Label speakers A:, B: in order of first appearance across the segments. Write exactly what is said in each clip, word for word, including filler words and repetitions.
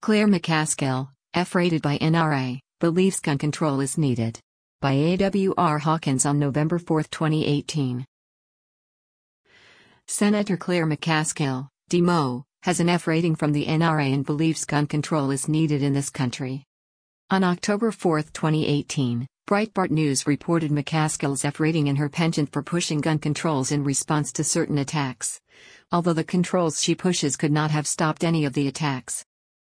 A: Claire McCaskill, F-rated by N R A, believes gun control is needed. By A W R Hawkins on November fourth, twenty eighteen. Senator Claire McCaskill, D M O, has an F rating from the N R A and believes gun control is needed in this country. On October fourth, twenty eighteen, Breitbart News reported McCaskill's F rating in her penchant for pushing gun controls in response to certain attacks, although the controls she pushes could not have stopped any of the attacks.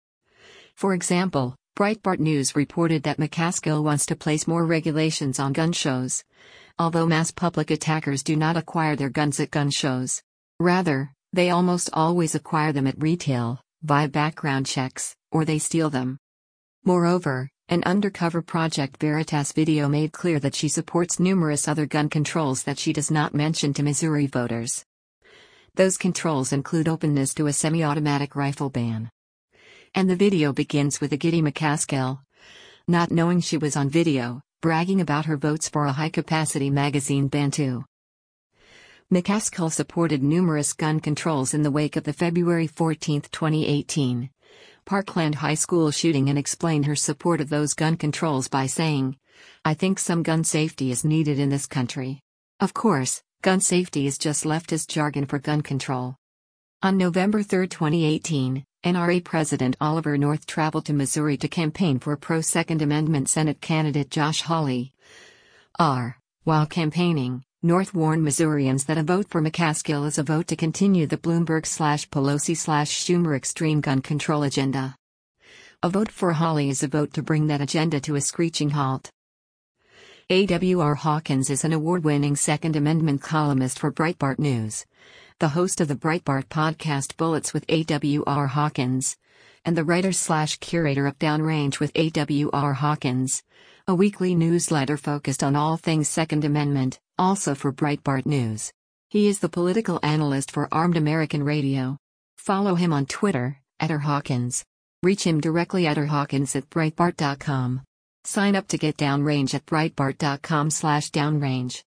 A: For example, Breitbart News reported that McCaskill wants to place more regulations on gun shows, although mass public attackers do not acquire their guns at gun shows. Rather, they almost always acquire them at retail, via background checks, or they steal them. Moreover, an Undercover Project Veritas video made clear that she supports numerous other gun controls that she does not mention to Missouri voters. Those controls include openness to a semi-automatic rifle ban. And the video begins with a giddy McCaskill, not knowing she was on video, bragging about her votes for a high-capacity magazine ban too. McCaskill supported numerous gun controls in the wake of the February fourteenth, twenty eighteen, Parkland High School shooting and explained her support of those gun controls by saying, "I think some gun safety is needed in this country." Of course, gun safety is just leftist jargon for gun control. On November third, twenty eighteen, N R A President Oliver North traveled to Missouri to campaign for pro-Second Amendment Senate candidate Josh Hawley. R. While campaigning, North warned Missourians that a vote for McCaskill is a vote to continue the Bloomberg-Pelosi-Schumer extreme gun control agenda. A vote for Hawley is a vote to bring that agenda to a screeching halt. A W R Hawkins is an award-winning Second Amendment columnist for Breitbart News, the host of the Breitbart podcast Bullets with A W R Hawkins, and the writer-slash-curator of Downrange with A W R Hawkins, a weekly newsletter focused on all things Second Amendment, also for Breitbart News. He is the political analyst for Armed American Radio. Follow him on Twitter, at rhawkins. Reach him directly at rhawkins at breitbart dot com. Sign up to get Downrange at breitbart dot com slash downrange.